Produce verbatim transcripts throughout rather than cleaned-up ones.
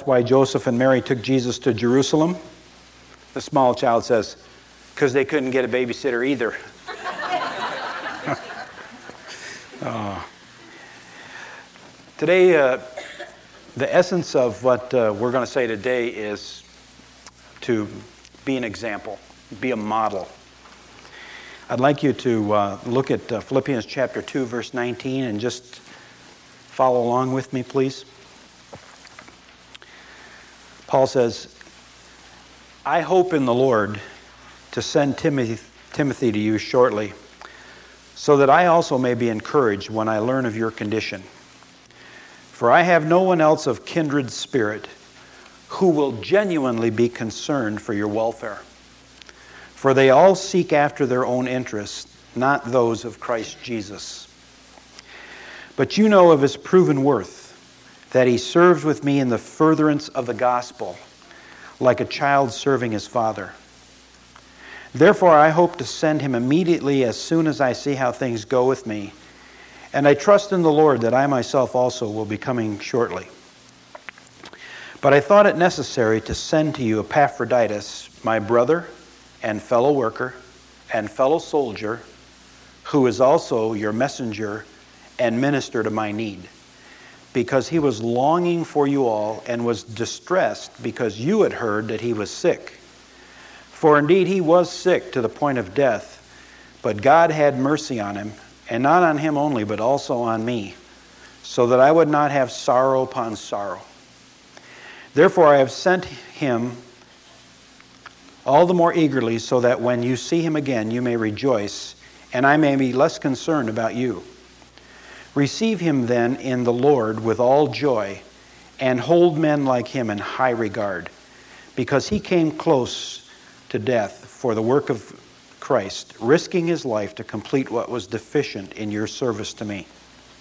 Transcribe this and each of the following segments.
asked why Joseph and Mary took Jesus to Jerusalem, the small child says, because they couldn't get a babysitter either. oh. Today, uh, the essence of what uh, we're going to say today is to be an example, be a model. I'd like you to uh, look at uh, Philippians chapter two, verse nineteen, and just follow along with me, please. Paul says, I hope in the Lord to send Timothy, Timothy to you shortly, so that I also may be encouraged when I learn of your condition. For I have no one else of kindred spirit who will genuinely be concerned for your welfare. For they all seek after their own interests, not those of Christ Jesus. But you know of his proven worth, that he served with me in the furtherance of the gospel, like a child serving his father. Therefore I hope to send him immediately as soon as I see how things go with me, and I trust in the Lord that I myself also will be coming shortly. But I thought it necessary to send to you Epaphroditus, my brother and fellow worker and fellow soldier, who is also your messenger and minister to my need, because he was longing for you all and was distressed because you had heard that he was sick. For indeed he was sick to the point of death, but God had mercy on him, and not on him only, but also on me, so that I would not have sorrow upon sorrow. Therefore I have sent him all the more eagerly, so that when you see him again you may rejoice, and I may be less concerned about you. Receive him then in the Lord with all joy, and hold men like him in high regard, because he came close to death for the work of Christ, risking his life to complete what was deficient in your service to me.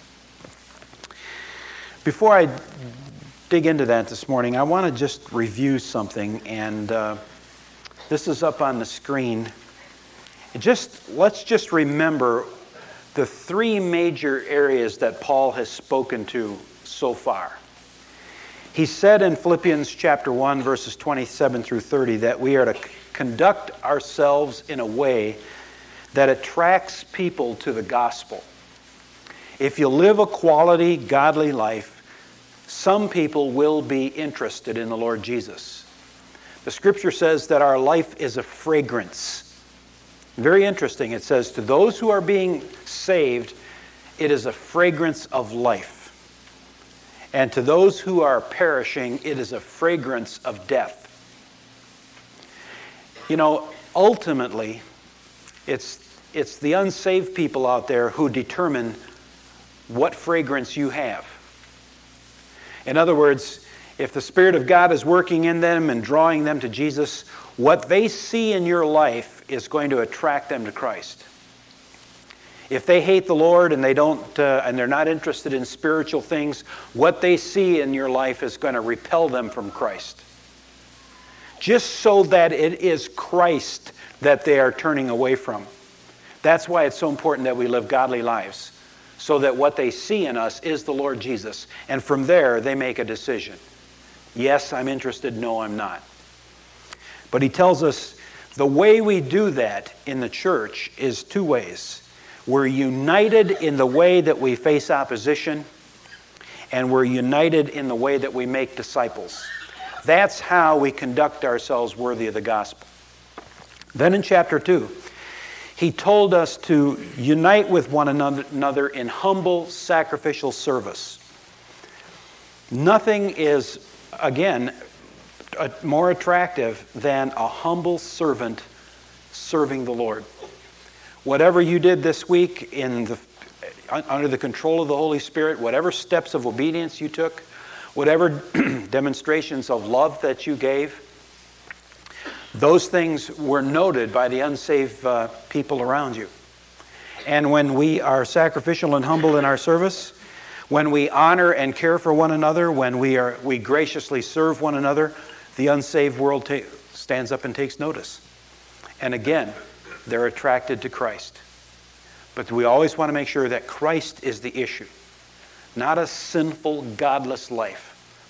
Before I dig into that this morning, I want to just review something, and uh, this is up on the screen. Just let's just remember the three major areas that Paul has spoken to so far. He said in Philippians chapter one, verses twenty-seven through thirty, that we are to c- conduct ourselves in a way that attracts people to the gospel. If you live a quality, godly life, some people will be interested in the Lord Jesus. The scripture says that our life is a fragrance. Very interesting. It says, to those who are being saved, it is a fragrance of life. And to those who are perishing, it is a fragrance of death. You know, ultimately, it's, it's the unsaved people out there who determine what fragrance you have. In other words, if the Spirit of God is working in them and drawing them to Jesus, what they see in your life is going to attract them to Christ. If they hate the Lord and they don't, uh, and they're not interested in spiritual things, what they see in your life is going to repel them from Christ. Just so that it is Christ that they are turning away from. That's why it's so important that we live godly lives, so that what they see in us is the Lord Jesus. And from there, they make a decision. Yes, I'm interested. No, I'm not. But he tells us the way we do that in the church is two ways. We're united in the way that we face opposition, and we're united in the way that we make disciples. That's how we conduct ourselves worthy of the gospel. Then in chapter two, he told us to unite with one another in humble sacrificial service. Nothing is, again, more attractive than a humble servant serving the Lord. Whatever you did this week in the, under the control of the Holy Spirit, whatever steps of obedience you took, whatever demonstrations of love that you gave, those things were noted by the unsaved uh, people around you. And when we are sacrificial and humble in our service, when we honor and care for one another, when we are we graciously serve one another, the unsaved world ta- stands up and takes notice. And again, they're attracted to Christ. But we always want to make sure that Christ is the issue, not a sinful, godless life,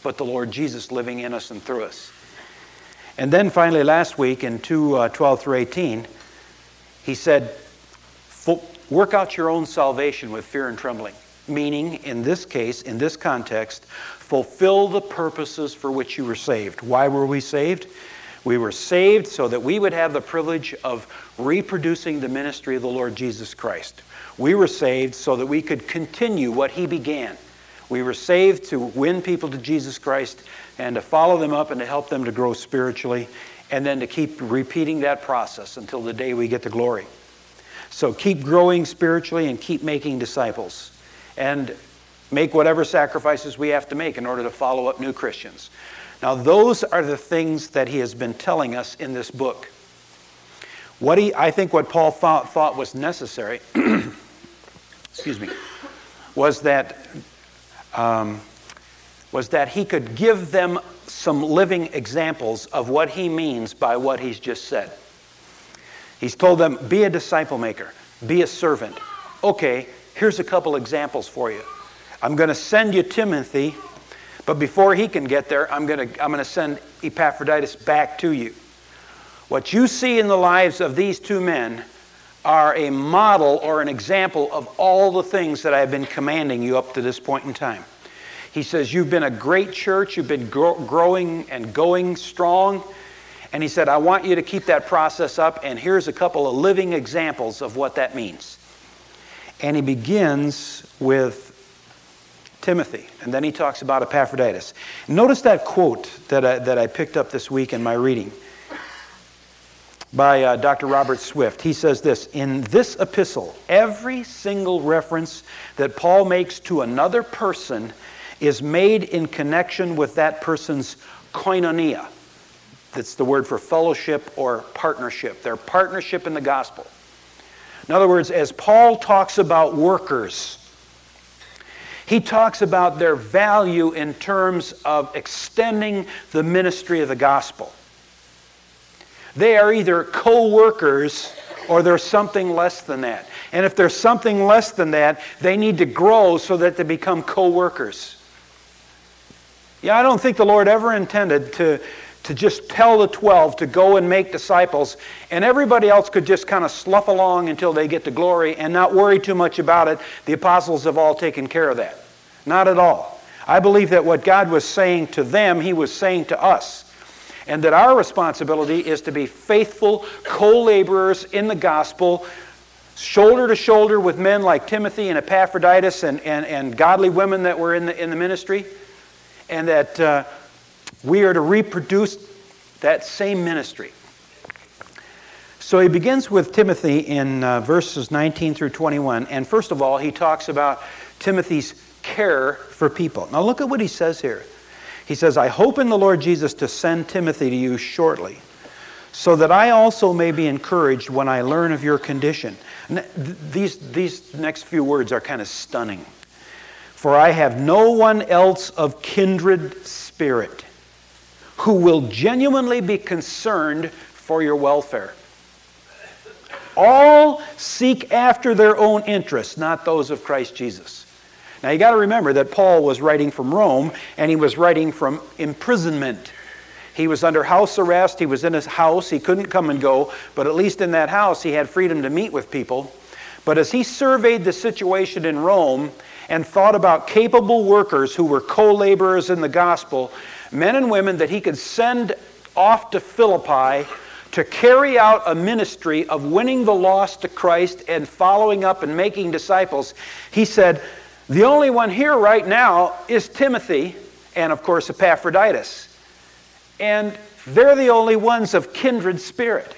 but the Lord Jesus living in us and through us. And then finally last week in two twelve through eighteen, he said, work out your own salvation with fear and trembling. Meaning, in this case, in this context, fulfill the purposes for which you were saved. Why were we saved? We were saved so that we would have the privilege of reproducing the ministry of the Lord Jesus Christ. We were saved so that we could continue what He began. We were saved to win people to Jesus Christ and to follow them up and to help them to grow spiritually, and then to keep repeating that process until the day we get to glory. So keep growing spiritually and keep making disciples. And make whatever sacrifices we have to make in order to follow up new Christians. Now, those are the things that he has been telling us in this book. What he, I think what Paul thought, thought was necessary, excuse me, was that um, was that he could give them some living examples of what he means by what he's just said. He's told them, be a disciple maker, be a servant. Okay, here's a couple examples for you. I'm going to send you Timothy, but before he can get there, I'm going to I'm going to send Epaphroditus back to you. What you see in the lives of these two men are a model or an example of all the things that I've been commanding you up to this point in time. He says, you've been a great church, you've been grow- growing and going strong, and he said, I want you to keep that process up, and here's a couple of living examples of what that means. And he begins with Timothy, and then he talks about Epaphroditus. Notice that quote that I, that I picked up this week in my reading by uh, Doctor Robert Swift. He says this, in this epistle, every single reference that Paul makes to another person is made in connection with that person's koinonia. That's the word for fellowship or partnership, their partnership in the gospel. In other words, as Paul talks about workers, he talks about their value in terms of extending the ministry of the gospel. They are either co-workers or they're something less than that. And if they're something less than that, they need to grow so that they become co-workers. Yeah, I don't think the Lord ever intended to, to just tell the twelve to go and make disciples, and everybody else could just kind of slough along until they get to glory and not worry too much about it. The apostles have all taken care of that. Not at all. I believe that what God was saying to them, He was saying to us. And that our responsibility is to be faithful co-laborers in the gospel, shoulder to shoulder with men like Timothy and Epaphroditus and, and, and godly women that were in the, in the ministry. And that uh, we are to reproduce that same ministry. So he begins with Timothy in uh, verses nineteen through twenty-one. And first of all, he talks about Timothy's care for people. Now look at what he says here. He says, I hope in the Lord Jesus to send Timothy to you shortly, so that I also may be encouraged when I learn of your condition. These, these next few words are kind of stunning. For I have no one else of kindred spirit who will genuinely be concerned for your welfare. All seek after their own interests, not those of Christ Jesus. Now you got to remember that Paul was writing from Rome, and he was writing from imprisonment. He was under house arrest, he was in his house, he couldn't come and go, but at least in that house he had freedom to meet with people. But as he surveyed the situation in Rome and thought about capable workers who were co-laborers in the gospel, men and women that he could send off to Philippi to carry out a ministry of winning the lost to Christ and following up and making disciples, he said, the only one here right now is Timothy and, of course, Epaphroditus. And they're the only ones of kindred spirit.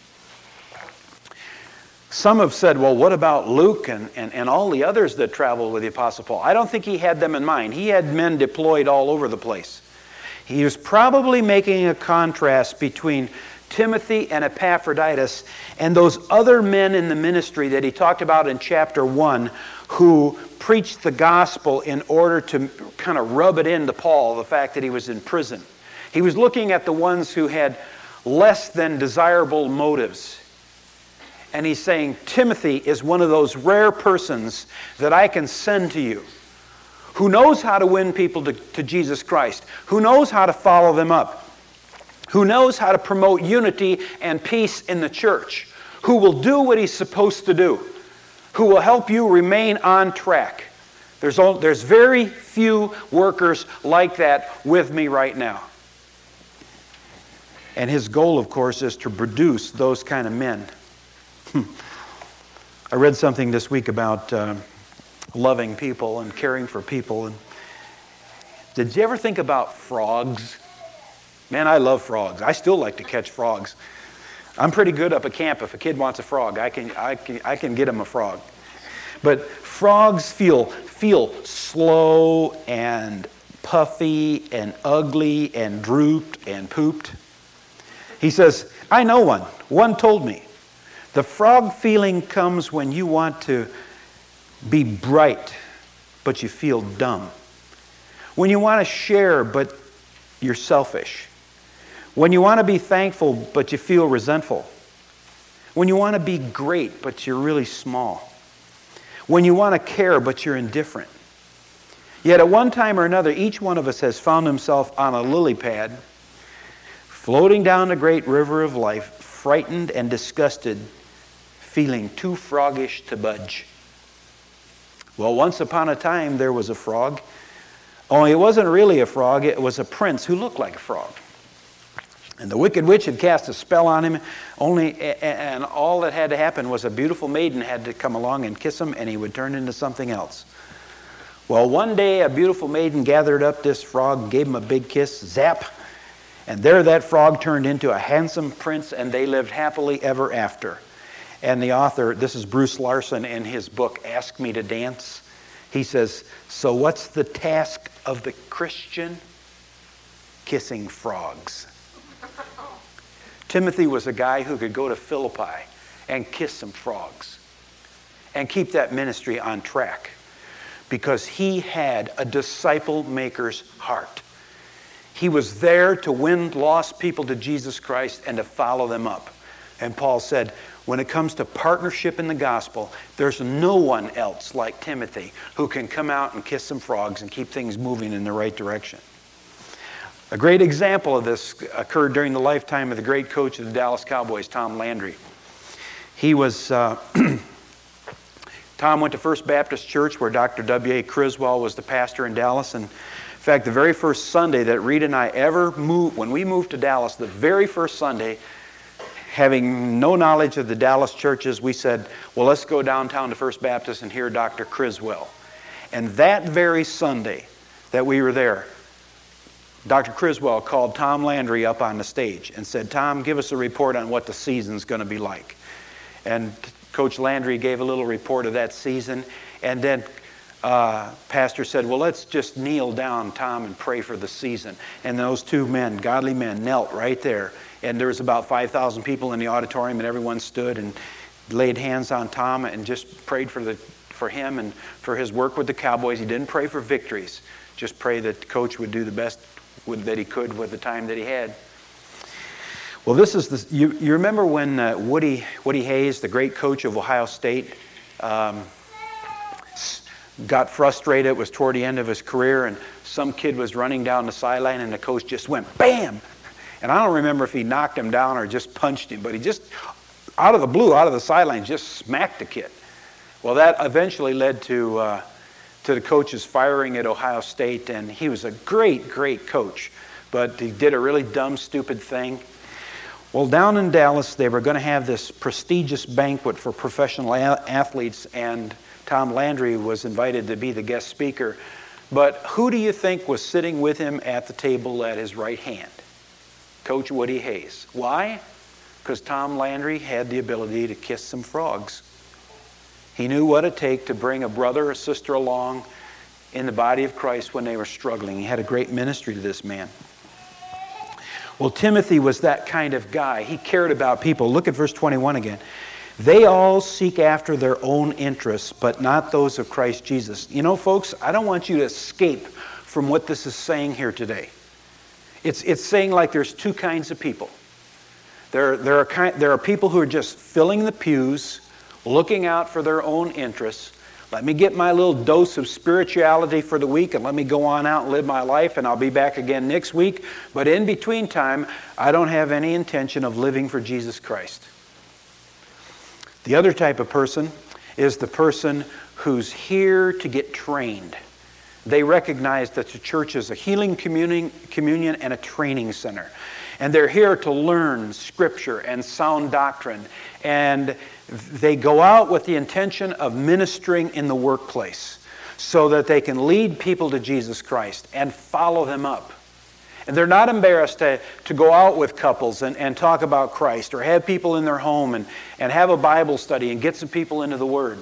Some have said, well, what about Luke and, and, and all the others that traveled with the Apostle Paul? I don't think he had them in mind. He had men deployed all over the place. He was probably making a contrast between Timothy and Epaphroditus and those other men in the ministry that he talked about in chapter one who preached the gospel in order to kind of rub it into Paul, the fact that he was in prison. He was looking at the ones who had less than desirable motives. And he's saying, Timothy is one of those rare persons that I can send to you who knows how to win people to, to Jesus Christ, who knows how to follow them up, who knows how to promote unity and peace in the church, who will do what he's supposed to do, who will help you remain on track. There's, only, there's very few workers like that with me right now. And his goal, of course, is to produce those kind of men. I read something this week about uh, loving people and caring for people. And did you ever think about frogs? Man, I love frogs. I still like to catch frogs. I'm pretty good up at camp. If a kid wants a frog, I can I can I can get him a frog. But frogs feel feel slow and puffy and ugly and drooped and pooped. He says, I know one. One told me. The frog feeling comes when you want to be bright, but you feel dumb. When you want to share, but you're selfish. When you want to be thankful, but you feel resentful. When you want to be great, but you're really small. When you want to care, but you're indifferent. Yet at one time or another, each one of us has found himself on a lily pad, floating down the great river of life, frightened and disgusted, feeling too froggish to budge. Well, once upon a time, there was a frog. Only it wasn't really a frog, it was a prince who looked like a frog. And the wicked witch had cast a spell on him, only, and all that had to happen was a beautiful maiden had to come along and kiss him, and he would turn into something else. Well, one day a beautiful maiden gathered up this frog, gave him a big kiss, zap, and there that frog turned into a handsome prince, and they lived happily ever after. And the author, this is Bruce Larson in his book, Ask Me to Dance, he says, so what's the task of the Christian? Kissing frogs. Timothy was a guy who could go to Philippi and kiss some frogs and keep that ministry on track because he had a disciple maker's heart. He was there to win lost people to Jesus Christ and to follow them up. And Paul said, when it comes to partnership in the gospel, there's no one else like Timothy who can come out and kiss some frogs and keep things moving in the right direction. A great example of this occurred during the lifetime of the great coach of the Dallas Cowboys, Tom Landry. He was, uh, Tom went to First Baptist Church where Doctor W A Criswell was the pastor in Dallas. And in fact, the very first Sunday that Rita and I ever moved, when we moved to Dallas, the very first Sunday, having no knowledge of the Dallas churches, we said, well, let's go downtown to First Baptist and hear Doctor Criswell. And that very Sunday that we were there, Doctor Criswell called Tom Landry up on the stage and said, Tom, give us a report on what the season's going to be like. And Coach Landry gave a little report of that season. And then uh, Pastor said, well, let's just kneel down, Tom, and pray for the season. And those two men, godly men, knelt right there. And there was about five thousand people in the auditorium, and everyone stood and laid hands on Tom and just prayed for the for him and for his work with the Cowboys. He didn't pray for victories. Just pray that Coach would do the best with, that he could with the time that he had. Well, this is the, you, you remember when uh, Woody Woody Hayes, the great coach of Ohio State, um, got frustrated. It was toward the end of his career, and some kid was running down the sideline, and the coach just went bam. And I don't remember if he knocked him down or just punched him, but he just, out of the blue, out of the sideline, just smacked the kid. Well, that eventually led to uh, to the coach's firing at Ohio State, and he was a great, great coach, but he did a really dumb, stupid thing. Well, down in Dallas, they were going to have this prestigious banquet for professional a- athletes, and Tom Landry was invited to be the guest speaker. But who do you think was sitting with him at the table at his right hand? Coach Woody Hayes. Why? Because Tom Landry had the ability to kiss some frogs. He knew what it took to bring a brother or sister along in the body of Christ when they were struggling. He had a great ministry to this man. Well, Timothy was that kind of guy. He cared about people. Look at verse twenty-one again. They all seek after their own interests, but not those of Christ Jesus. You know, folks, I don't want you to escape from what this is saying here today. It's it's saying like there's two kinds of people. There, there, are kind, there are people who are just filling the pews, looking out for their own interests, Let me get my little dose of spirituality for the week and let me go on out and live my life, and I'll be back again next week. But in between time, I don't have any intention of living for Jesus Christ. The other type of person is the person who's here to get trained. They recognize that the church is a healing communion, communion and a training center. And they're here to learn Scripture and sound doctrine. And they go out with the intention of ministering in the workplace so that they can lead people to Jesus Christ and follow them up. And they're not embarrassed to, to go out with couples and, and talk about Christ, or have people in their home and, and have a Bible study and get some people into the Word.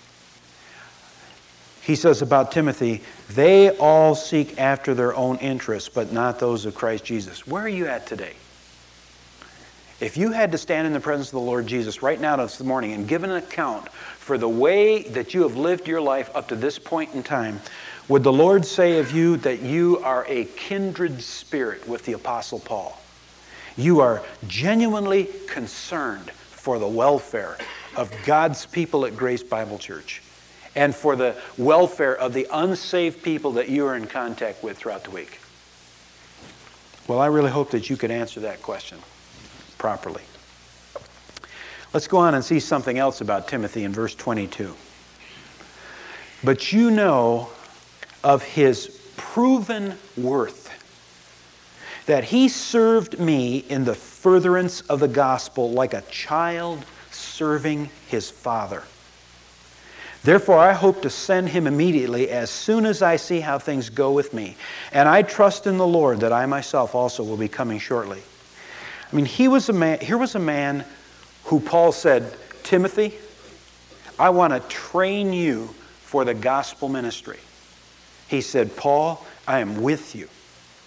He says about Timothy, they all seek after their own interests, but not those of Christ Jesus. Where are you at today? If you had to stand in the presence of the Lord Jesus right now this morning and give an account for the way that you have lived your life up to this point in time, would the Lord say of you that you are a kindred spirit with the Apostle Paul? You are genuinely concerned for the welfare of God's people at Grace Bible Church and for the welfare of the unsaved people that you are in contact with throughout the week. Well, I really hope that you could answer that question properly. Let's go on and see something else about Timothy in verse twenty-two. But you know of his proven worth, that he served me in the furtherance of the gospel like a child serving his father. Therefore, I hope to send him immediately as soon as I see how things go with me. And I trust in the Lord that I myself also will be coming shortly. I mean, he was a man, here was a man who Paul said, Timothy, I want to train you for the gospel ministry. He said, Paul, I am with you.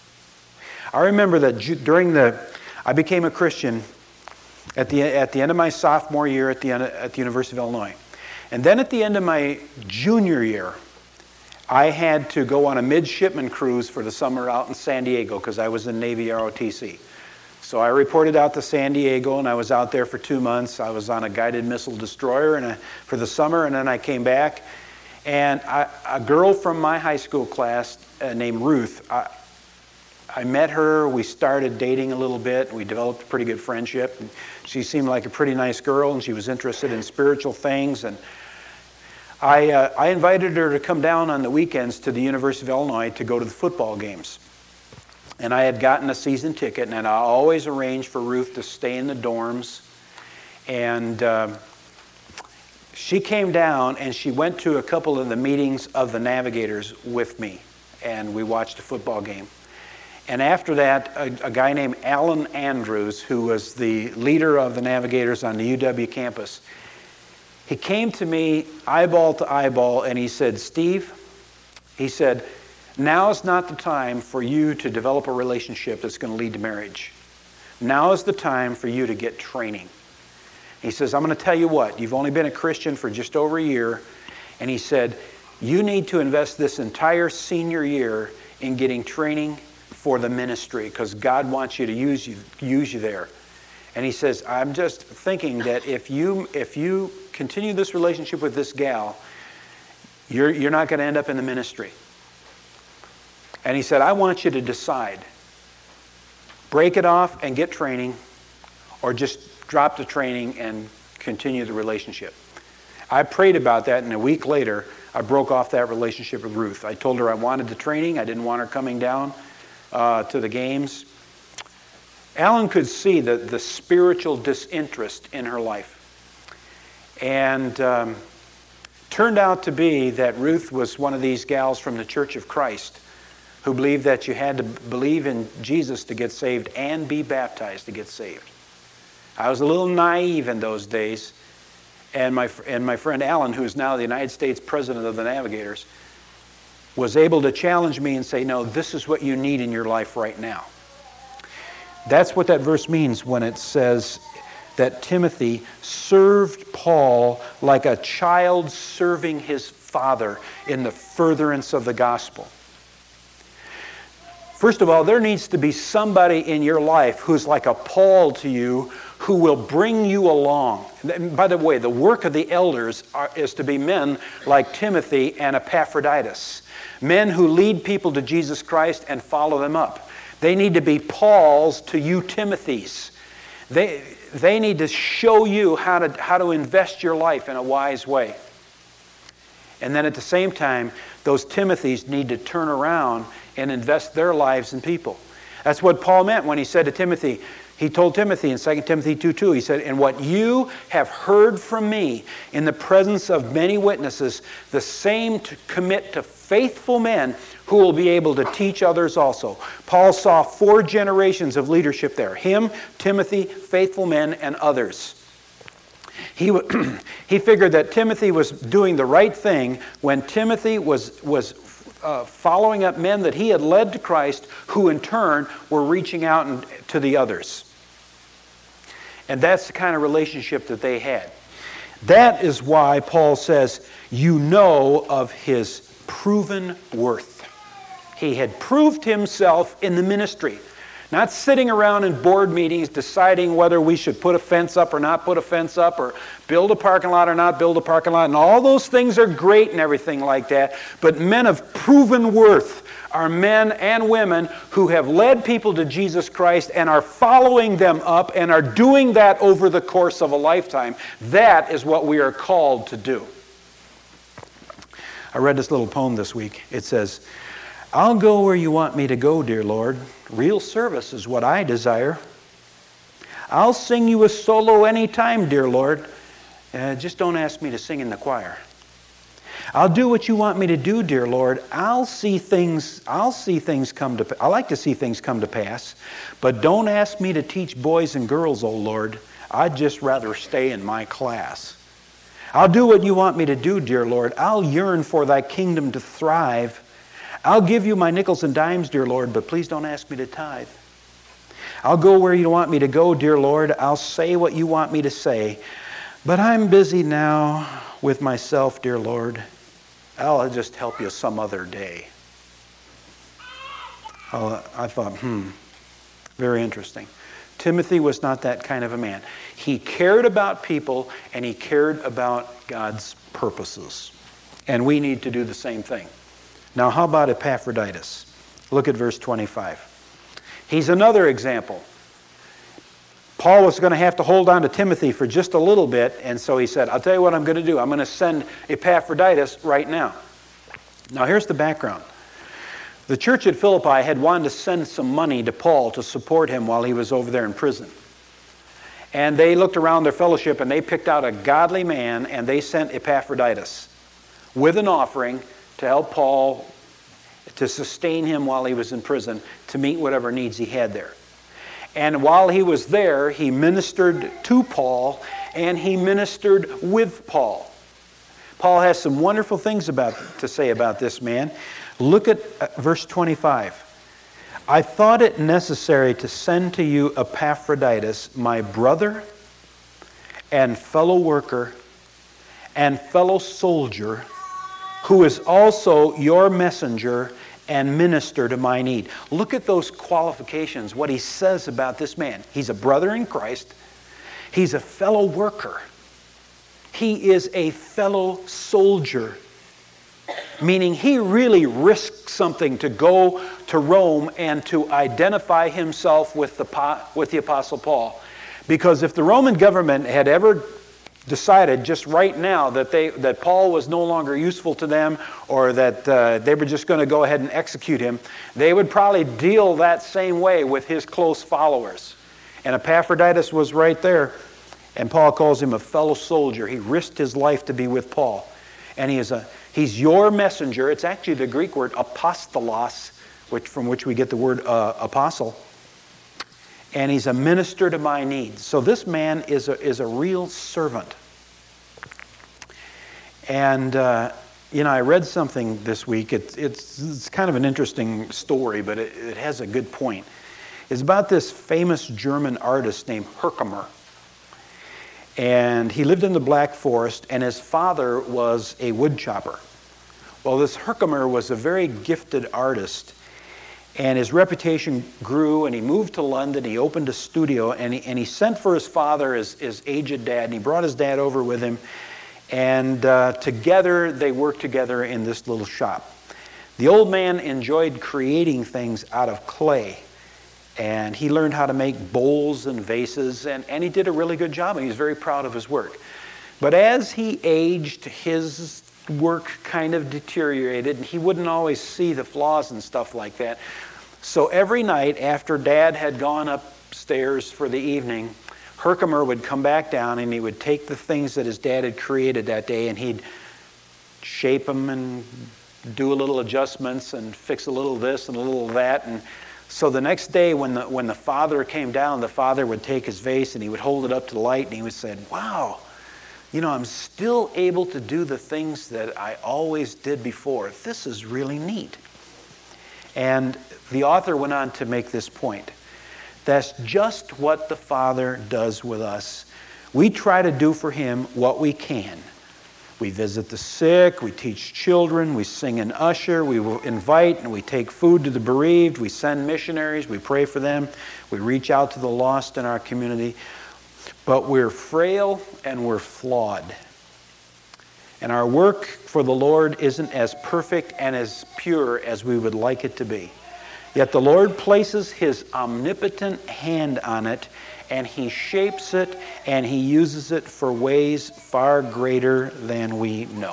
I remember that during the, I became a Christian at the at the end of my sophomore year at the at the University of Illinois. And then at the end of my junior year, I had to go on a midshipman cruise for the summer out in San Diego because I was in Navy R O T C. So I reported out to San Diego, and I was out there for two months. I was on a guided missile destroyer and a, for the summer, and then I came back. And I, a girl from my high school class uh, named Ruth, I, I met her. We started dating a little bit. We developed a pretty good friendship. And she seemed like a pretty nice girl, and she was interested in spiritual things. And I, uh, I invited her to come down on the weekends to the University of Illinois to go to the football games. And I had gotten a season ticket, and I always arranged for Ruth to stay in the dorms. And uh, she came down, and she went to a couple of the meetings of the Navigators with me, and we watched a football game. And after that, a, a guy named Alan Andrews, who was the leader of the Navigators on the U W campus, he came to me eyeball to eyeball, and he said, Steve, he said, now is not the time for you to develop a relationship that's going to lead to marriage. Now is the time for you to get training. He says, I'm going to tell you what, you've only been a Christian for just over a year. And he said, you need to invest this entire senior year in getting training for the ministry because God wants you to use you, use you there. And he says, I'm just thinking that if you if you continue this relationship with this gal, you're you're not going to end up in the ministry. And he said, I want you to decide. Break it off and get training, or just drop the training and continue the relationship. I prayed about that, and a week later, I broke off that relationship with Ruth. I told her I wanted the training. I didn't want her coming down uh, to the games. Alan could see the, the spiritual disinterest in her life. And um, turned out to be that Ruth was one of these gals from the Church of Christ who believed that you had to believe in Jesus to get saved and be baptized to get saved. I was a little naive in those days, and my and my friend Alan, who is now the United States President of the Navigators, was able to challenge me and say, no, this is what you need in your life right now. That's what that verse means when it says that Timothy served Paul like a child serving his father in the furtherance of the gospel. First of all, there needs to be somebody in your life who's like a Paul to you, who will bring you along. And by the way, the work of the elders are, is to be men like Timothy and Epaphroditus, men who lead people to Jesus Christ and follow them up. They need to be Pauls to you Timothys. They, they need to show you how to, how to invest your life in a wise way. And then at the same time, those Timothys need to turn around and invest their lives in people. That's what Paul meant when he said to Timothy, he told Timothy in Second Timothy two two, he said, "And what you have heard from me in the presence of many witnesses, the same to commit to faithful men who will be able to teach others also." Paul saw four generations of leadership there. Him, Timothy, faithful men, and others. He, he figured that Timothy was doing the right thing when Timothy was, was uh, following up men that he had led to Christ, who in turn were reaching out and, to the others. And that's the kind of relationship that they had. That is why Paul says, you know of his proven worth. He had proved himself in the ministry. Not sitting around in board meetings deciding whether we should put a fence up or not put a fence up, or build a parking lot or not build a parking lot. And all those things are great and everything like that. But men of proven worth are men and women who have led people to Jesus Christ and are following them up and are doing that over the course of a lifetime. That is what we are called to do. I read this little poem this week. It says, "I'll go where you want me to go, dear Lord. Real service is what I desire. I'll sing you a solo anytime, dear Lord. Uh, just don't ask me to sing in the choir. I'll do what you want me to do, dear Lord. I'll see things, I'll see things come to I like to see things come to pass, but don't ask me to teach boys and girls, oh Lord. I'd just rather stay in my class. I'll do what you want me to do, dear Lord. I'll yearn for thy kingdom to thrive. I'll give you my nickels and dimes, dear Lord, but please don't ask me to tithe. I'll go where you want me to go, dear Lord. I'll say what you want me to say, but I'm busy now with myself, dear Lord. I'll just help you some other day." Oh, I thought, hmm, very interesting. Timothy was not that kind of a man. He cared about people and he cared about God's purposes. And we need to do the same thing. Now, how about Epaphroditus? Look at verse twenty-five. He's another example. Paul was going to have to hold on to Timothy for just a little bit, and so he said, I'll tell you what I'm going to do. I'm going to send Epaphroditus right now. Now, here's the background. The church at Philippi had wanted to send some money to Paul to support him while he was over there in prison. And they looked around their fellowship, and they picked out a godly man, and they sent Epaphroditus with an offering to help Paul, to sustain him while he was in prison, to meet whatever needs he had there. And while he was there, he ministered to Paul, and he ministered with Paul. Paul has some wonderful things about to say about this man. Look at verse twenty-five. "I thought it necessary to send to you Epaphroditus, my brother and fellow worker and fellow soldier, who is also your messenger and minister to my need." Look at those qualifications, what he says about this man. He's a brother in Christ. He's a fellow worker. He is a fellow soldier, meaning he really risked something to go to Rome and to identify himself with the, with the Apostle Paul. Because if the Roman government had ever decided just right now that they that Paul was no longer useful to them, or that uh, they were just going to go ahead and execute him, they would probably deal that same way with his close followers. And Epaphroditus was right there, and Paul calls him a fellow soldier. He risked his life to be with Paul, and he is a he's your messenger. It's actually the Greek word apostolos, which from which we get the word uh, apostle. And he's a minister to my needs. So this man is a, is a real servant. And, uh, you know, I read something this week. It, it's, it's kind of an interesting story, but it, it has a good point. It's about this famous German artist named Herkimer. And he lived in the Black Forest, and his father was a wood chopper. Well, this Herkimer was a very gifted artist. And his reputation grew, and he moved to London. He opened a studio, and he, and he sent for his father, his, his aged dad, and he brought his dad over with him. And uh, together, they worked together in this little shop. The old man enjoyed creating things out of clay. And he learned how to make bowls and vases, and, and he did a really good job, and he was very proud of his work. But as he aged, his work kind of deteriorated, and he wouldn't always see the flaws and stuff like that. So every night after Dad had gone upstairs for the evening, Herkimer would come back down, and he would take the things that his dad had created that day, and he'd shape them and do a little adjustments and fix a little this and a little that. And so the next day when the when the father came down, the father would take his vase and he would hold it up to the light, and he would say, wow, you know, I'm still able to do the things that I always did before. This is really neat. And the author went on to make this point. That's just what the Father does with us. We try to do for him what we can. We visit the sick, we teach children, we sing and usher, we will invite and we take food to the bereaved, we send missionaries, we pray for them, we reach out to the lost in our community. But we're frail and we're flawed. And our work for the Lord isn't as perfect and as pure as we would like it to be. Yet the Lord places his omnipotent hand on it, and he shapes it, and he uses it for ways far greater than we know.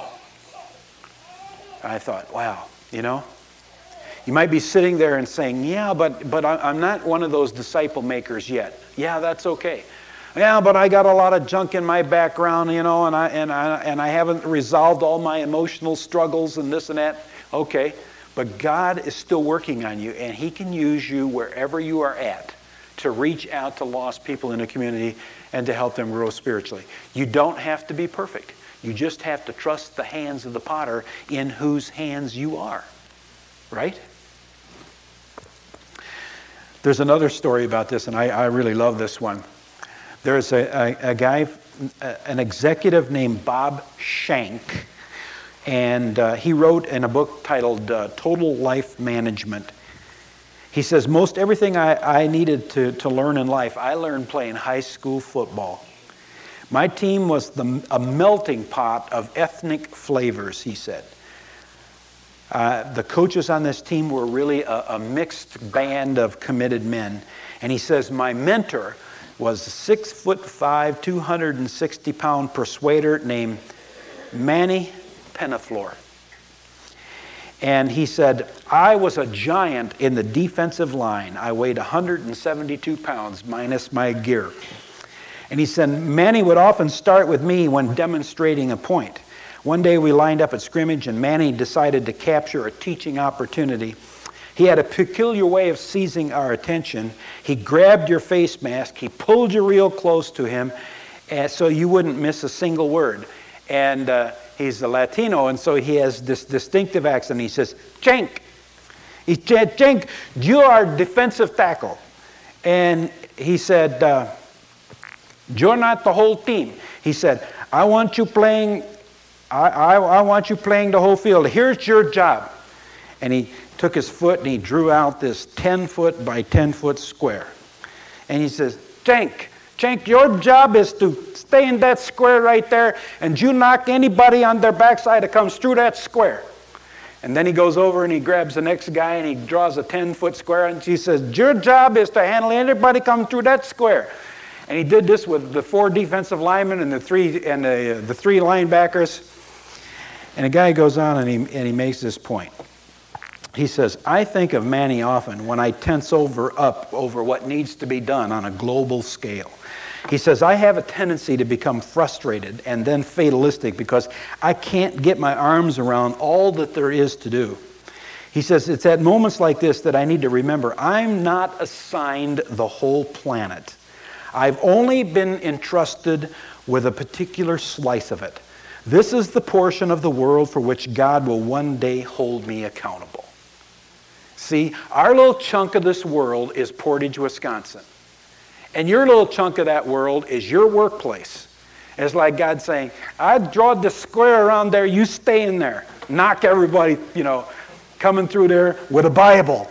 I thought, wow, you know? You might be sitting there and saying, yeah, but but I'm not one of those disciple makers yet. Yeah, that's okay. Yeah, but I got a lot of junk in my background, you know, and I and I and I haven't resolved all my emotional struggles and this and that. Okay, but God is still working on you, and he can use you wherever you are at to reach out to lost people in the community and to help them grow spiritually. You don't have to be perfect. You just have to trust the hands of the potter in whose hands you are. Right? There's another story about this, and I, I really love this one. There's a, a, a guy, an executive named Bob Shank, and uh, he wrote in a book titled uh, Total Life Management. He says, most everything I, I needed to, to learn in life, I learned playing high school football. My team was the, a melting pot of ethnic flavors, he said. Uh, the coaches on this team were really a, a mixed band of committed men. And he says, my mentor was a six foot five, two hundred sixty pound persuader named Manny Penaflor. And he said, I was a giant in the defensive line. I weighed one hundred seventy-two pounds minus my gear. And he said, Manny would often start with me when demonstrating a point. One day we lined up at scrimmage, and Manny decided to capture a teaching opportunity. He had a peculiar way of seizing our attention. He grabbed your face mask, he pulled you real close to him, and so you wouldn't miss a single word. And uh, he's a Latino, and so he has this distinctive accent. He says, Cenk. He said, Cenk, you are defensive tackle. And he said, uh, you're not the whole team. He said, I want you playing, I, I, I want you playing the whole field. Here's your job. And he took his foot and he drew out this ten foot by ten foot square. And he says, Cenk, Cenk, your job is to stay in that square right there, and you knock anybody on their backside that comes through that square. And then he goes over and he grabs the next guy and he draws a ten foot square, and he says, your job is to handle anybody coming through that square. And he did this with the four defensive linemen and the three and the, the three linebackers. And the guy goes on and he and he makes this point. He says, I think of Manny often when I tense over up over what needs to be done on a global scale. He says, I have a tendency to become frustrated and then fatalistic because I can't get my arms around all that there is to do. He says, it's at moments like this that I need to remember I'm not assigned the whole planet. I've only been entrusted with a particular slice of it. This is the portion of the world for which God will one day hold me accountable. See, our little chunk of this world is Portage, Wisconsin. And your little chunk of that world is your workplace. It's like God saying, I draw the square around there, you stay in there. Knock everybody, you know, coming through there with a Bible.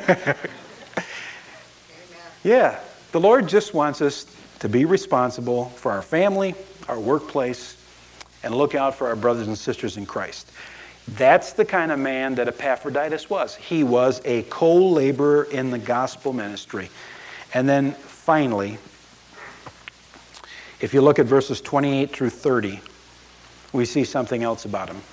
Yeah, the Lord just wants us to be responsible for our family, our workplace, and look out for our brothers and sisters in Christ. That's the kind of man that Epaphroditus was. He was a co-laborer in the gospel ministry. And then finally, if you look at verses twenty-eight through thirty, we see something else about him.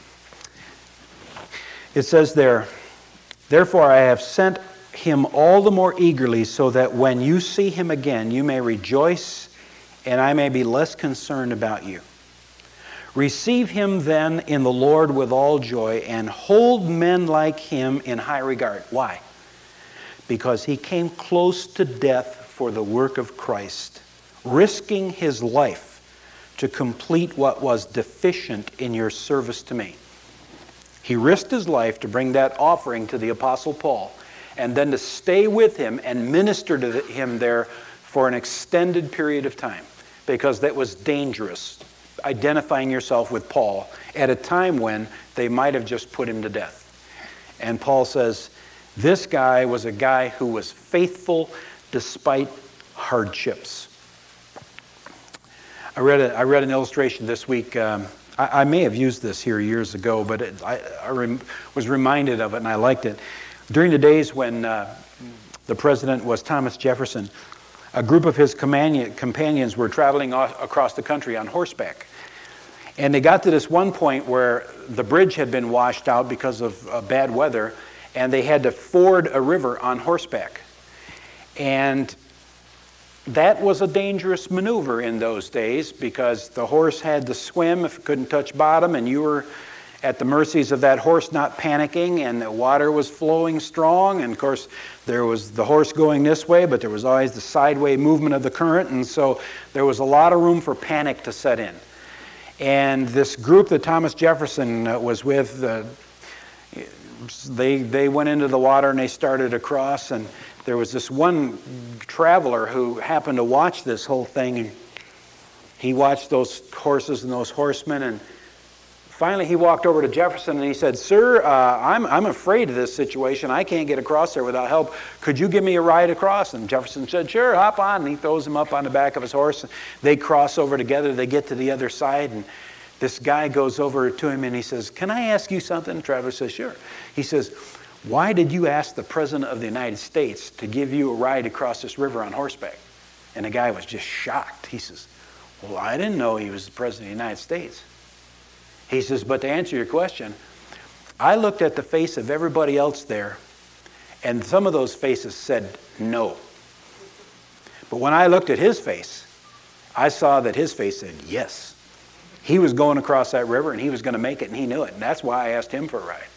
It says there, "Therefore I have sent him all the more eagerly, so that when you see him again, you may rejoice, and I may be less concerned about you. Receive him then in the Lord with all joy, and hold men like him in high regard." Why? Because he came close to death for the work of Christ, risking his life to complete what was deficient in your service to me. He risked his life to bring that offering to the Apostle Paul, and then to stay with him and minister to him there for an extended period of time, because that was dangerous, identifying yourself with Paul at a time when they might have just put him to death. And Paul says, this guy was a guy who was faithful despite hardships. I read a, I read an illustration this week. Um, I, I may have used this here years ago, but it, I, I rem, was reminded of it and I liked it. During the days when uh, the president was Thomas Jefferson, a group of his companions were traveling across the country on horseback. And they got to this one point where the bridge had been washed out because of uh, bad weather, and they had to ford a river on horseback. And that was a dangerous maneuver in those days, because the horse had to swim if it couldn't touch bottom, and you were at the mercies of that horse not panicking, and the water was flowing strong, and of course there was the horse going this way, but there was always the sideway movement of the current, and so there was a lot of room for panic to set in. And this group that Thomas Jefferson uh, was with, uh, they they went into the water and they started across, and there was this one traveler who happened to watch this whole thing, and he watched those horses and those horsemen, and finally, he walked over to Jefferson and he said, "Sir, uh, I'm I'm afraid of this situation. I can't get across there without help. Could you give me a ride across?" And Jefferson said, "Sure, hop on." And he throws him up on the back of his horse. They cross over together. They get to the other side, and this guy goes over to him and he says, "Can I ask you something?" The traveler says, "Sure." He says, "Why did you ask the President of the United States to give you a ride across this river on horseback?" And the guy was just shocked. He says, "Well, I didn't know he was the President of the United States." He says, "But to answer your question, I looked at the face of everybody else there, and some of those faces said no. But when I looked at his face, I saw that his face said yes. He was going across that river, and he was going to make it, and he knew it. And that's why I asked him for a ride."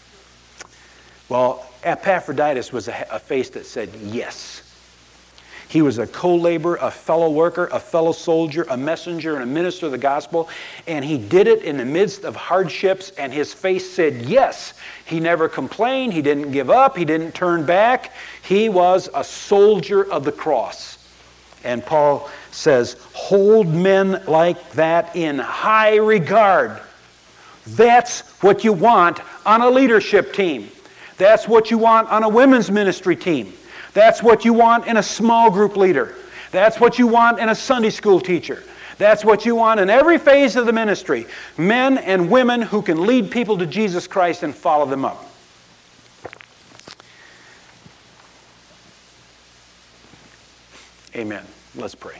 Well, Epaphroditus was a, a face that said yes. He was a co-laborer, a fellow worker, a fellow soldier, a messenger, and a minister of the gospel. And he did it in the midst of hardships, and his face said yes. He never complained. He didn't give up. He didn't turn back. He was a soldier of the cross. And Paul says, hold men like that in high regard. That's what you want on a leadership team. That's what you want on a women's ministry team. That's what you want in a small group leader. That's what you want in a Sunday school teacher. That's what you want in every phase of the ministry. Men and women who can lead people to Jesus Christ and follow them up. Amen. Let's pray.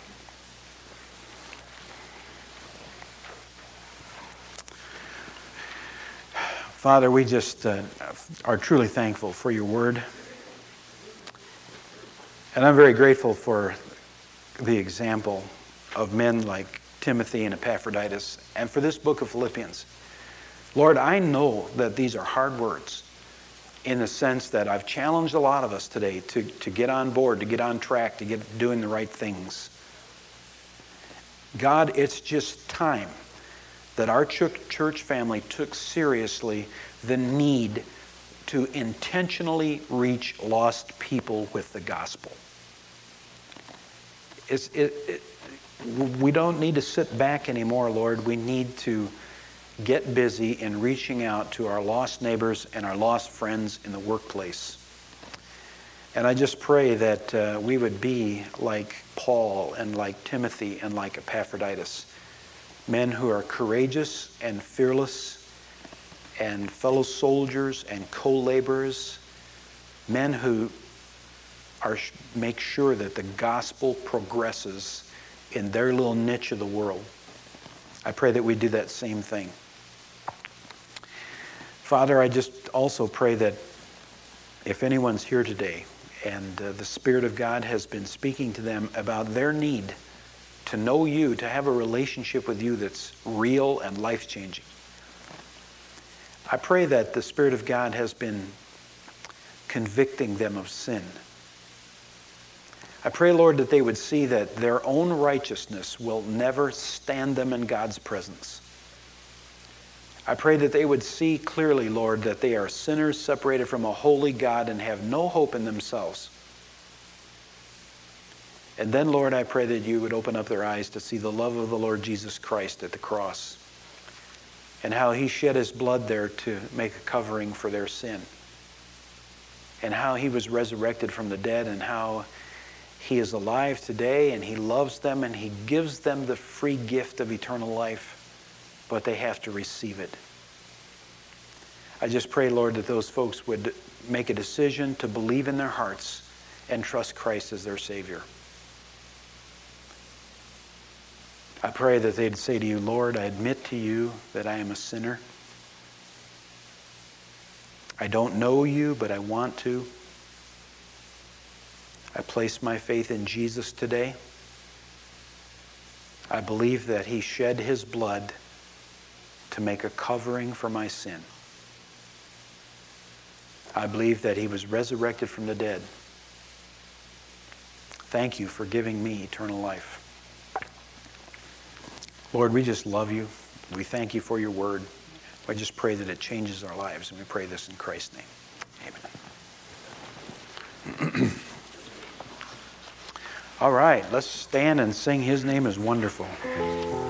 Father, we just uh, are truly thankful for your word. And I'm very grateful for the example of men like Timothy and Epaphroditus, and for this book of Philippians. Lord, I know that these are hard words in the sense that I've challenged a lot of us today to, to get on board, to get on track, to get doing the right things. God, it's just time that our church family took seriously the need to intentionally reach lost people with the gospel. It's, it, it, we don't need to sit back anymore, Lord. We need to get busy in reaching out to our lost neighbors and our lost friends in the workplace. And I just pray that uh, we would be like Paul and like Timothy and like Epaphroditus, men who are courageous and fearless and fellow soldiers and co-laborers, men who are make sure that the gospel progresses in their little niche of the world. I pray that we do that same thing. Father, I just also pray that if anyone's here today and uh, the Spirit of God has been speaking to them about their need to know you, to have a relationship with you that's real and life-changing, I pray that the Spirit of God has been convicting them of sin. I pray, Lord, that they would see that their own righteousness will never stand them in God's presence. I pray that they would see clearly, Lord, that they are sinners separated from a holy God and have no hope in themselves. And then, Lord, I pray that you would open up their eyes to see the love of the Lord Jesus Christ at the cross and how he shed his blood there to make a covering for their sin, and how he was resurrected from the dead, and how he is alive today, and he loves them, and he gives them the free gift of eternal life, but they have to receive it. I just pray, Lord, that those folks would make a decision to believe in their hearts and trust Christ as their Savior. I pray that they'd say to you, Lord, I admit to you that I am a sinner. I don't know you, but I want to. I place my faith in Jesus today. I believe that he shed his blood to make a covering for my sin. I believe that he was resurrected from the dead. Thank you for giving me eternal life. Lord, we just love you. We thank you for your word. I just pray that it changes our lives, and we pray this in Christ's name. Amen. All right, let's stand and sing His Name is Wonderful.